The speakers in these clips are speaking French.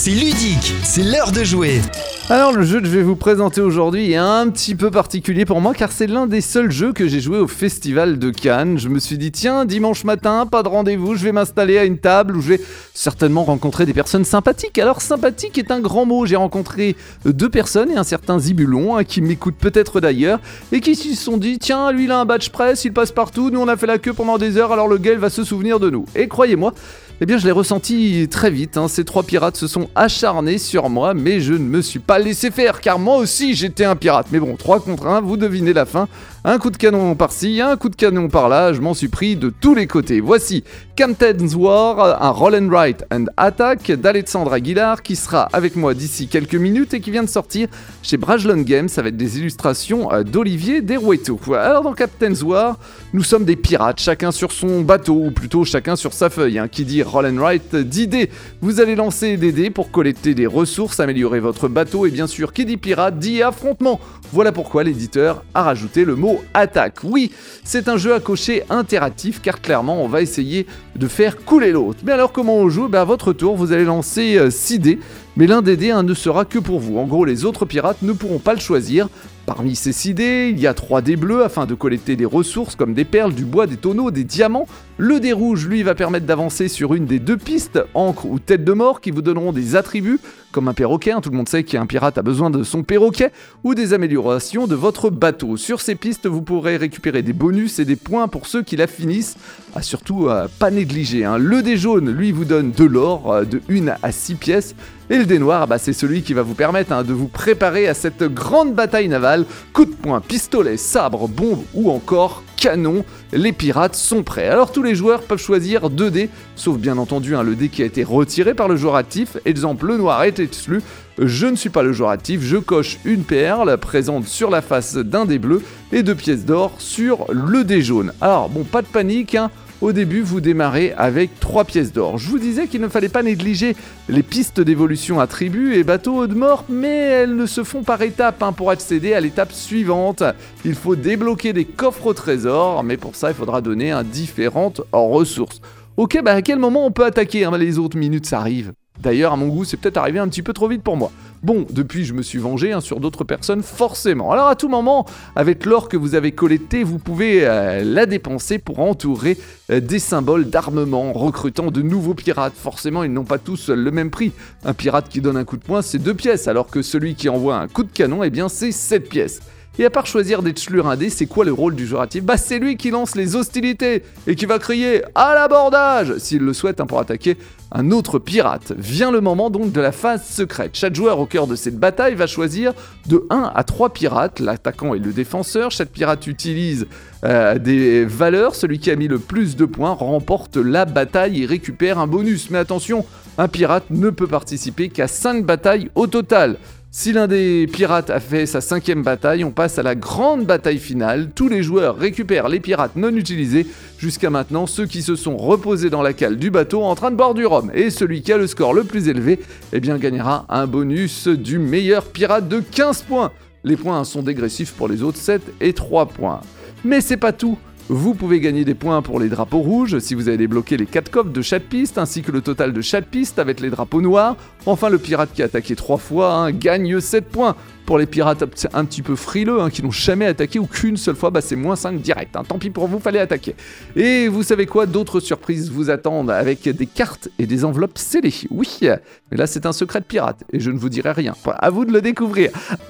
c'est ludique, c'est l'heure de jouer. Alors le jeu que je vais vous présenter aujourd'hui est un petit peu particulier pour moi car c'est l'un des seuls jeux que j'ai joué au Festival de Cannes. Je me suis dit tiens, dimanche matin, pas de rendez-vous, je vais m'installer à une table où je vais certainement rencontrer des personnes sympathiques. Alors sympathique est un grand mot, j'ai rencontré 2 personnes et un certain Zibulon qui m'écoute peut-être d'ailleurs et qui se sont dit tiens, lui il a un badge presse, il passe partout, nous on a fait la queue pendant des heures alors le gars il va se souvenir de nous. Et croyez-moi, eh bien je l'ai ressenti très vite, ces 3 pirates se sont acharnés sur moi, mais je ne me suis pas laissé faire, car moi aussi j'étais un pirate. Mais bon, 3 contre 1, vous devinez la fin, un coup de canon par-ci, un coup de canon par-là, je m'en suis pris de tous les côtés. Voici Captain's War, un Roll and Write and Attack d'Alexandre Aguilar, qui sera avec moi d'ici quelques minutes et qui vient de sortir chez Brajlon Games avec des illustrations d'Olivier Derueto. Alors dans Captain's War, nous sommes des pirates, chacun sur son bateau, ou plutôt chacun sur sa feuille, qui dit Roll and Write dit dés. Vous allez lancer des dés pour collecter des ressources, améliorer votre bateau et bien sûr qui dit pirate dit affrontement. Voilà pourquoi l'éditeur a rajouté le mot attaque. Oui, c'est un jeu à cocher interactif car clairement on va essayer de faire couler l'autre. Mais alors comment on joue ? À votre tour vous allez lancer 6 dés, mais l'un des dés ne sera que pour vous. En gros les autres pirates ne pourront pas le choisir. Parmi ces 6 dés, il y a 3 dés bleus afin de collecter des ressources comme des perles, du bois, des tonneaux, des diamants. Le dé rouge, lui, va permettre d'avancer sur une des 2 pistes, encre ou tête de mort, qui vous donneront des attributs, comme un perroquet, tout le monde sait qu'un pirate a besoin de son perroquet, ou des améliorations de votre bateau. Sur ces pistes, vous pourrez récupérer des bonus et des points pour ceux qui la finissent, surtout pas négliger. Le dé jaune, lui, vous donne de l'or, de 1 à 6 pièces, et le dé noir, c'est celui qui va vous permettre de vous préparer à cette grande bataille navale. Coup de poing, pistolet, sabre, bombe ou encore canon, les pirates sont prêts. Alors tous les joueurs peuvent choisir 2 dés, sauf bien entendu le dé qui a été retiré par le joueur actif. Exemple, le noir est exclu. Je ne suis pas le joueur actif, je coche une perle présente sur la face d'un dé bleu et 2 pièces d'or sur le dé jaune. Alors bon, pas de panique, Au début, vous démarrez avec 3 pièces d'or. Je vous disais qu'il ne fallait pas négliger les pistes d'évolution attributs et bateaux de mort, mais elles ne se font par étapes. Pour accéder à l'étape suivante, il faut débloquer des coffres au trésor, mais pour ça, il faudra donner différentes ressources. Ok, à quel moment on peut attaquer ? Les autres minutes, ça arrive. D'ailleurs, à mon goût, c'est peut-être arrivé un petit peu trop vite pour moi. Bon, depuis, je me suis vengé sur d'autres personnes, forcément. Alors, à tout moment, avec l'or que vous avez collecté, vous pouvez la dépenser pour entourer des symboles d'armement, recrutant de nouveaux pirates. Forcément, ils n'ont pas tous le même prix. Un pirate qui donne un coup de poing, c'est 2 pièces, alors que celui qui envoie un coup de canon, c'est 7 pièces. Et à part choisir d'exclure un dé, c'est quoi le rôle du joueur actif ? C'est lui qui lance les hostilités et qui va crier « à l'abordage » s'il le souhaite pour attaquer un autre pirate. Vient le moment donc de la phase secrète. Chaque joueur au cœur de cette bataille va choisir de 1 à 3 pirates, l'attaquant et le défenseur. Chaque pirate utilise des valeurs. Celui qui a mis le plus de points remporte la bataille et récupère un bonus. Mais attention, un pirate ne peut participer qu'à 5 batailles au total. Si l'un des pirates a fait sa 5e bataille, on passe à la grande bataille finale. Tous les joueurs récupèrent les pirates non utilisés. Jusqu'à maintenant, ceux qui se sont reposés dans la cale du bateau en train de boire du rhum. Et celui qui a le score le plus élevé, gagnera un bonus du meilleur pirate de 15 points. Les points sont dégressifs pour les autres, 7 et 3 points. Mais c'est pas tout. Vous pouvez gagner des points pour les drapeaux rouges si vous avez débloqué les 4 coffres de chaque piste, ainsi que le total de chaque piste avec les drapeaux noirs. Enfin, le pirate qui a attaqué 3 fois gagne 7 points. Pour les pirates un petit peu frileux, qui n'ont jamais attaqué ou qu'une seule fois, c'est moins 5 direct. Tant pis pour vous, fallait attaquer. Et vous savez quoi ? D'autres surprises vous attendent avec des cartes et des enveloppes scellées. Oui, mais là c'est un secret de pirate et je ne vous dirai rien. À vous de le découvrir.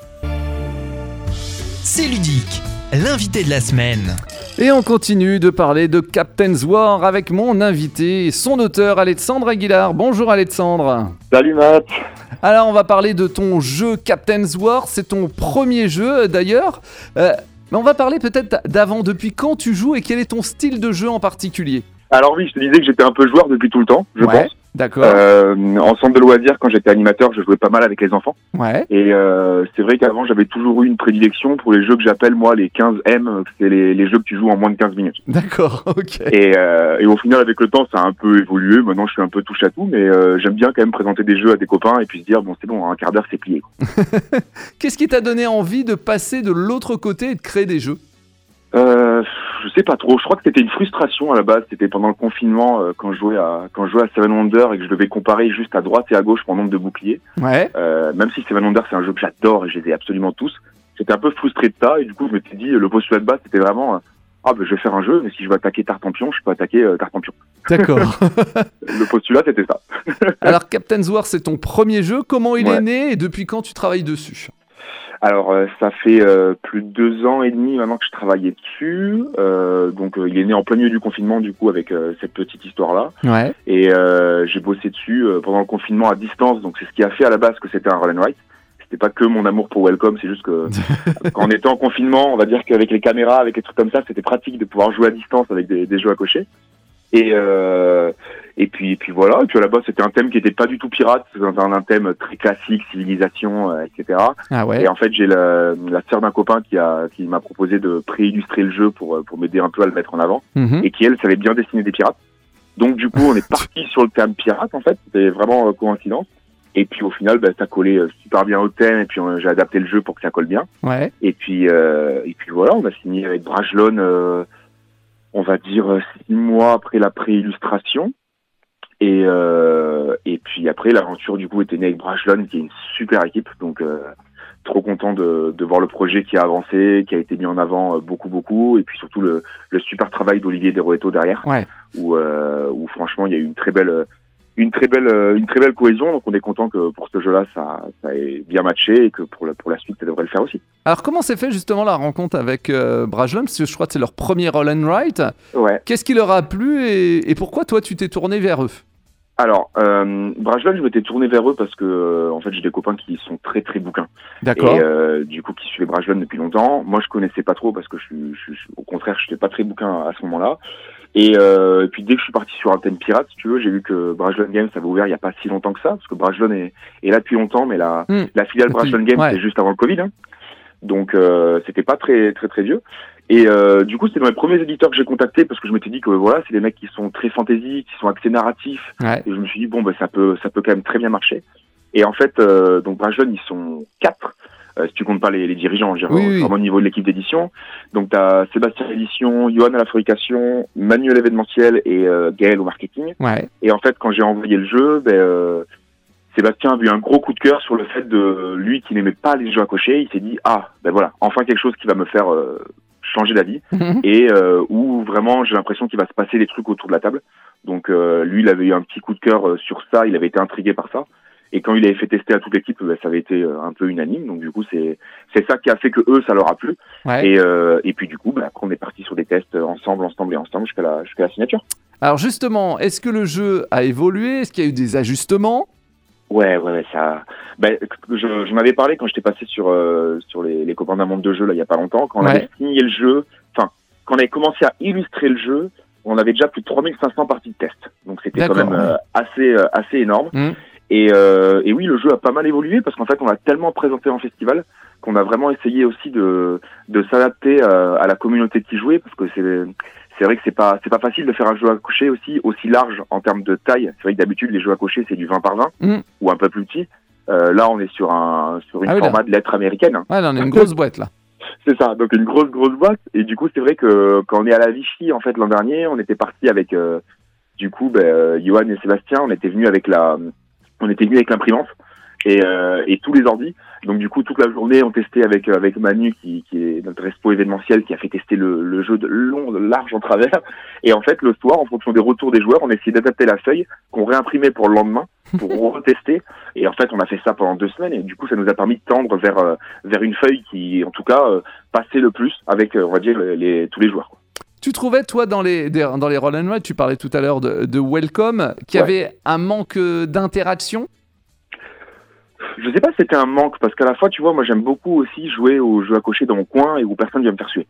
C'est ludique, l'invité de la semaine. Et on continue de parler de Captain's War avec mon invité, son auteur Alexandre Aguilar. Bonjour Alexandre. Salut Matt. Alors on va parler de ton jeu Captain's War, c'est ton premier jeu d'ailleurs. Mais on va parler peut-être d'avant, depuis quand tu joues et quel est ton style de jeu en particulier ? Alors oui, je te disais que j'étais un peu joueur depuis tout le temps, je pense. D'accord. En centre de loisirs, quand j'étais animateur, je jouais pas mal avec les enfants. Ouais. Et c'est vrai qu'avant, j'avais toujours eu une prédilection pour les jeux que j'appelle, moi, les 15M. C'est les jeux que tu joues en moins de 15 minutes. D'accord, ok. Et au final, avec le temps, ça a un peu évolué. Maintenant, je suis un peu touche à tout, mais j'aime bien quand même présenter des jeux à des copains et puis se dire, bon, c'est bon, un quart d'heure, c'est plié. Qu'est-ce qui t'a donné envie de passer de l'autre côté et de créer des jeux ? Je sais pas trop. Je crois que c'était une frustration à la base. C'était pendant le confinement quand je jouais à Seven Wonders et que je devais comparer juste à droite et à gauche mon nombre de boucliers. Ouais. Même si Seven Wonders c'est un jeu que j'adore et je les ai absolument tous. J'étais un peu frustré de ça et du coup je m'étais dit le postulat de base c'était vraiment je vais faire un jeu mais si je veux attaquer Tartampion je peux attaquer Tartampion. D'accord. Le postulat c'était ça. Alors Captain's War c'est ton premier jeu. Comment il est Ouais. né et depuis quand tu travailles dessus? Alors ça fait plus de 2 ans et demi maintenant que je travaillais dessus. Donc il est né en plein milieu du confinement du coup avec cette petite histoire là. Ouais. Et j'ai bossé dessus pendant le confinement à distance. Donc c'est ce qui a fait à la base que c'était un roll and write. C'était pas que mon amour pour Welcome, c'est juste que quand on était en confinement, on va dire qu'avec les caméras, avec les trucs comme ça, c'était pratique de pouvoir jouer à distance avec des jeux à cocher. Et puis voilà. Et puis à la base, c'était un thème qui était pas du tout pirate, c'était un thème très classique, civilisation, etc. Ah ouais. Et en fait, j'ai la sœur d'un copain qui m'a proposé de préillustrer le jeu pour m'aider un peu à le mettre en avant, Mhm. et qui elle savait bien dessiner des pirates. Donc du coup, on est parti sur le thème pirate en fait. C'était vraiment coïncidence. Et puis au final, ça collait super bien au thème. Et puis j'ai adapté le jeu pour que ça colle bien. Ouais. Et puis voilà, on a signé avec Brajlon, on va dire 6 mois après la préillustration. Et puis après, l'aventure du coup était née avec Brajlon, qui est une super équipe. Donc trop content de voir le projet qui a avancé, qui a été mis en avant beaucoup. Et puis surtout le super travail d'Olivier Deroeto derrière, Ouais. où franchement il y a eu une très belle cohésion. Donc on est content que pour ce jeu-là ça ait bien matché et que pour la suite ça devrait le faire aussi. Alors comment s'est fait justement la rencontre avec Brajlon? Parce que je crois que c'est leur premier roll and write. Ouais. Qu'est-ce qui leur a plu et pourquoi toi tu t'es tourné vers eux? Alors Brajlon, je m'étais tourné vers eux parce que en fait j'ai des copains qui sont très très bouquins. D'accord. Et du coup qui suivaient Brajlon depuis longtemps. Moi je connaissais pas trop parce que au contraire je n'étais pas très bouquin à ce moment-là. Et puis dès que je suis parti sur un thème pirate, si tu veux, j'ai vu que Brajlon Games avait ouvert il y a pas si longtemps que ça, parce que Brajlon est là depuis longtemps, mais la filiale Brajlon Games ouais. c'est juste avant le Covid, hein. Donc c'était pas très très très vieux. Et du coup c'était dans les premiers éditeurs que j'ai contactés parce que je m'étais dit que voilà, c'est des mecs qui sont très fantasy, qui sont axés narratifs. Ouais. Et je me suis dit bon ça peut quand même très bien marcher. Et en fait donc Brajlon ils sont 4. Si tu comptes pas les dirigeants, je veux dire, Oui. vraiment au niveau de l'équipe d'édition. Donc t'as Sébastien à l'édition, Johan à la fabrication, Manu à l'événementiel et Gaël au marketing. Ouais. Et en fait, quand j'ai envoyé le jeu, Sébastien a eu un gros coup de cœur sur le fait de lui qui n'aimait pas les jeux à cocher. Il s'est dit voilà, enfin quelque chose qui va me faire changer d'avis et où vraiment j'ai l'impression qu'il va se passer des trucs autour de la table. Donc lui, il avait eu un petit coup de cœur sur ça. Il avait été intrigué par ça. Et quand il avait fait tester à toute l'équipe, ça avait été un peu unanime. Donc du coup, c'est ça qui a fait que eux, ça leur a plu. Ouais. Et puis du coup, après, on est parti sur des tests ensemble jusqu'à la signature. Alors justement, est-ce que le jeu a évolué? Est-ce qu'il y a eu des ajustements? Ouais, ça. J'en avais parlé quand j'étais passé sur les copains d'un monde de jeu là il y a pas longtemps. Quand on avait signé le jeu, quand on avait commencé à illustrer le jeu, on avait déjà plus de 3500 parties de test. Donc c'était quand même assez énorme. Et oui, le jeu a pas mal évolué parce qu'en fait, on l'a tellement présenté en festival qu'on a vraiment essayé aussi de s'adapter à la communauté qui jouait, parce que c'est vrai que c'est pas facile de faire un jeu à cocher aussi large en termes de taille. C'est vrai que d'habitude les jeux à cocher c'est du 20 par 20 ou un peu plus petit. Là, on est sur une format de lettre américaine. Ouais, là, on a une grosse boîte là. C'est ça, donc une grosse boîte. Et du coup, c'est vrai que quand on est à la Vichy, en fait, l'an dernier, on était parti avec Johan et Sébastien, on était venus avec l'imprimante et tous les ordis. Donc du coup, toute la journée, on testait avec Manu, qui est notre respo événementiel, qui a fait tester le jeu de long, de large en travers. Et en fait, le soir, en fonction des retours des joueurs, on essayait d'adapter la feuille qu'on réimprimait pour le lendemain, pour retester. Et en fait, on a fait ça pendant 2 semaines. Et du coup, ça nous a permis de tendre vers une feuille qui, en tout cas, passait le plus avec, on va dire, tous les joueurs. Tu trouvais, toi, dans les roll and write, tu parlais tout à l'heure de Welcome, qu'il y avait un manque d'interaction? Je sais pas si c'était un manque, parce qu'à la fois, tu vois, moi j'aime beaucoup aussi jouer aux jeux à cocher dans mon coin et où personne vient me faire suer.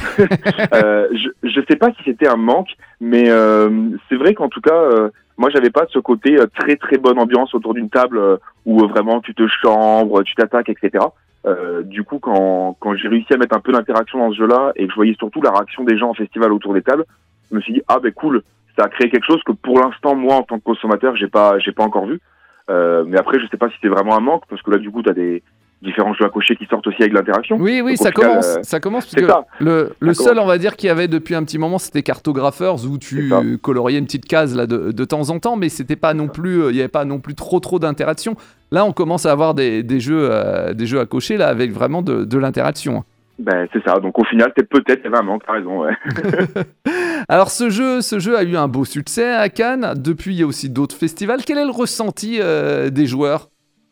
Je sais pas si c'était un manque, mais c'est vrai qu'en tout cas, moi j'avais pas ce côté très très bonne ambiance autour d'une table où vraiment tu te chambres, tu t'attaques, etc. Du coup, quand j'ai réussi à mettre un peu d'interaction dans ce jeu-là et que je voyais surtout la réaction des gens en festival autour des tables, je me suis dit cool, ça a créé quelque chose que pour l'instant moi en tant que consommateur j'ai pas encore vu. Mais après je sais pas si c'est vraiment un manque parce que là du coup t'as des différents jeux à cocher qui sortent aussi avec l'interaction. Oui, Donc, au ça final, commence. Ça commence parce c'est que ça. le Ça seul, commence. on va dire, qu'il y avait depuis un petit moment, c'était Cartographers où tu C'est ça. coloriais une petite case là de temps en temps, mais c'était pas non plus, il y avait pas non plus trop d'interaction. Là, on commence à avoir des jeux à cocher là avec vraiment de l'interaction. Ben, c'est ça. Donc au final, c'est peut-être il y avait un manque, t'as raison. Ouais. Alors ce jeu a eu un beau succès à Cannes. Depuis, il y a aussi d'autres festivals. Quel est le ressenti des joueurs?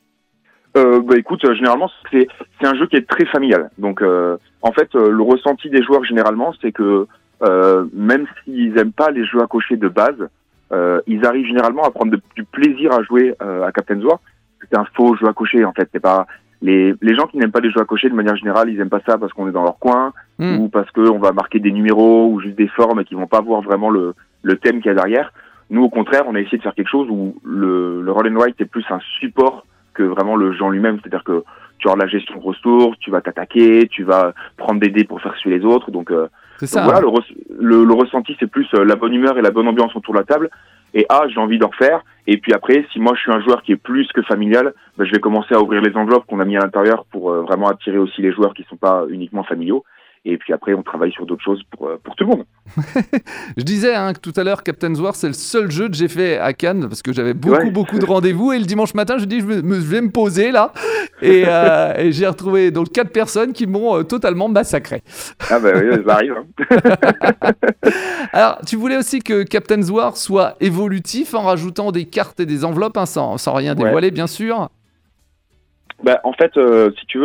Bah écoute, généralement c'est un jeu qui est très familial. Donc en fait, le ressenti des joueurs généralement, c'est que même s'ils aiment pas les jeux à cocher de base, ils arrivent généralement à prendre du plaisir à jouer à Captain's War. C'est un faux jeu à cocher en fait. C'est pas les gens qui n'aiment pas les jeux à cocher de manière générale, ils aiment pas ça parce qu'on est dans leur coin ou parce que on va marquer des numéros ou juste des formes et qu'ils vont pas voir vraiment le thème qu'il y a derrière. Nous, au contraire, on a essayé de faire quelque chose où le roll and write est plus un support que vraiment le jeu en lui-même. C'est-à-dire que tu as la gestion de ressources, tu vas t'attaquer, tu vas prendre des dés pour faire suer les autres. Donc C'est ça. voilà, le ressenti, c'est plus la bonne humeur et la bonne ambiance autour de la table. Et j'ai envie d'en refaire. Et puis après, si moi je suis un joueur qui est plus que familial, ben, je vais commencer à ouvrir les enveloppes qu'on a mis à l'intérieur pour vraiment attirer aussi les joueurs qui sont pas uniquement familiaux. Et puis après, on travaille sur d'autres choses pour tout le monde. Je disais que tout à l'heure, Captain's War, c'est le seul jeu que j'ai fait à Cannes parce que j'avais beaucoup de rendez-vous. Et le dimanche matin, je dis, je vais me poser là. Et j'ai retrouvé donc 4 personnes qui m'ont totalement massacré. Ah ben oui, ça arrive. Hein. Alors, tu voulais aussi que Captain's War soit évolutif en rajoutant des cartes et des enveloppes, sans rien dévoiler, bien sûr. Ben, en fait, si tu veux,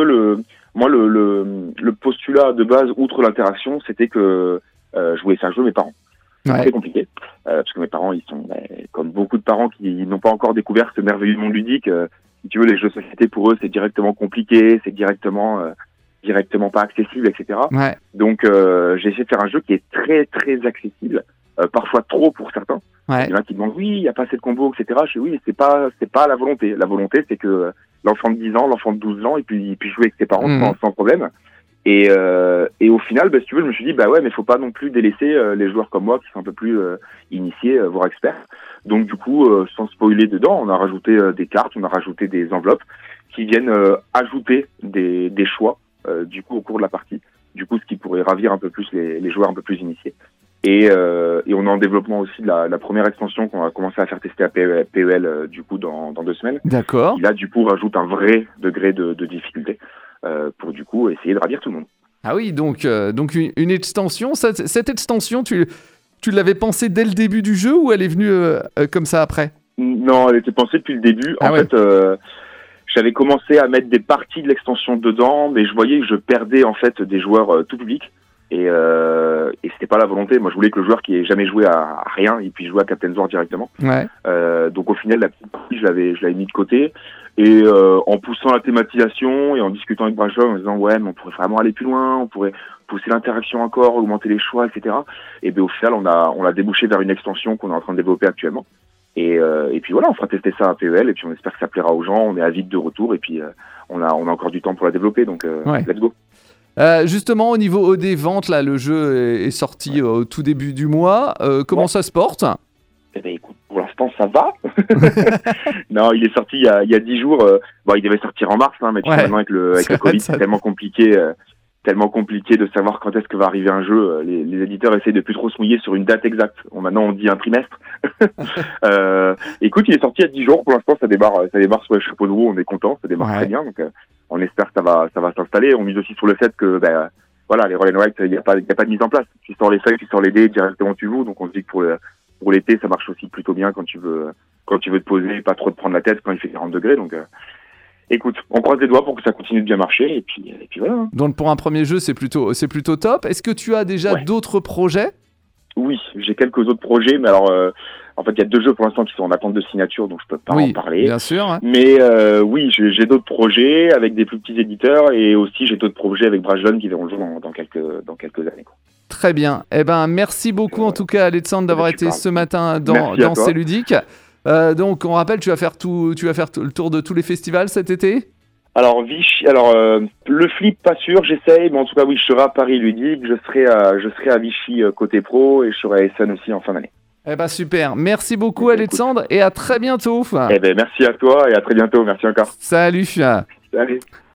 le postulat de base, outre l'interaction, c'était que je voulais faire jouer mes parents. C'est très compliqué, parce que mes parents, ils sont comme beaucoup de parents qui n'ont pas encore découvert ce merveilleux monde ludique. Si tu veux, les jeux de société, pour eux, c'est directement compliqué, c'est directement pas accessible, etc. Ouais. Donc, j'ai essayé de faire un jeu qui est très, très accessible, parfois trop pour certains. Ouais. Il y en a qui demandent, oui, il n'y a pas assez de combos, etc. Je dis, oui, c'est pas la volonté. La volonté, c'est que l'enfant de 10 ans, l'enfant de 12 ans, et puis il puisse jouer avec ses parents sans problème. Et au final, si tu veux, je me suis dit, bah ouais, mais faut pas non plus délaisser les joueurs comme moi qui sont un peu plus initiés, voire experts. Donc du coup, sans spoiler dedans, on a rajouté des cartes, on a rajouté des enveloppes qui viennent ajouter des choix du coup au cours de la partie. Du coup, ce qui pourrait ravir un peu plus les joueurs un peu plus initiés. Et on est en développement aussi de la première extension qu'on va commencer à faire tester à PEL du coup dans 2 semaines. D'accord. Qui là du coup rajoute un vrai degré de difficulté pour du coup essayer de ravir tout le monde. Ah oui, donc une extension. Cette extension, tu l'avais pensée dès le début du jeu ou elle est venue comme ça après? Non, elle était pensée depuis le début. En fait, j'avais commencé à mettre des parties de l'extension dedans, mais je voyais que je perdais en fait des joueurs tout public. Et c'était pas la volonté. Moi, je voulais que le joueur qui ait jamais joué à rien, il puisse jouer à Captain's War directement. Ouais. Donc au final, la petite partie, je l'avais mis de côté. Et en poussant la thématisation et en discutant avec Brajov, en disant ouais, mais on pourrait vraiment aller plus loin, on pourrait pousser l'interaction encore, augmenter les choix, etc. Et ben au final, on a débouché vers une extension qu'on est en train de développer actuellement. Et puis voilà, on fera tester ça à PEL et puis on espère que ça plaira aux gens. On est avide de retour et puis on a encore du temps pour la développer. Donc let's go. Justement, au niveau des ventes, là, le jeu est sorti au tout début du mois. Comment ça se porte? Eh ben, écoute, pour l'instant, ça va. Non, il est sorti il y a 10 jours. Il devait sortir en mars, mais maintenant avec le Covid, c'est tellement compliqué de savoir quand est-ce que va arriver un jeu. Les éditeurs essayent de plus trop se mouiller sur une date exacte. Maintenant, on dit un trimestre. Écoute, il est sorti il y a 10 jours. Pour l'instant, ça démarre sur les chapeaux de roue. On est content, ça démarre très bien. Donc, on espère que ça va s'installer. On mise aussi sur le fait que, les roll and write, il n'y a pas de mise en place. Tu sors les feuilles, tu sors les dés, directement tu joues. Donc, on se dit que pour l'été, ça marche aussi plutôt bien quand tu veux te poser, pas trop te prendre la tête quand il fait 40 degrés. Donc, écoute, on croise les doigts pour que ça continue de bien marcher et puis voilà. Donc pour un premier jeu, c'est plutôt top. Est-ce que tu as déjà d'autres projets? Oui, j'ai quelques autres projets, mais alors en fait il y a 2 jeux pour l'instant qui sont en attente de signature, donc je peux pas en parler. Bien sûr. Hein. Mais oui, j'ai d'autres projets avec des plus petits éditeurs et aussi j'ai d'autres projets avec Brajlon qui verront le jour dans quelques années. Quoi. Très bien. Eh ben merci beaucoup en tout cas Alexandre d'avoir été ce matin dans C'est Ludique. Donc on rappelle, tu vas faire le tour de tous les festivals cet été? Alors Vichy, le flip pas sûr, j'essaye, mais en tout cas oui, je serai à Paris Ludique, je serai à Vichy côté pro et je serai à Essen aussi en fin d'année. Eh ben super, merci beaucoup Alexandre et à très bientôt. Eh ben merci à toi et à très bientôt, merci encore. Salut. Salut.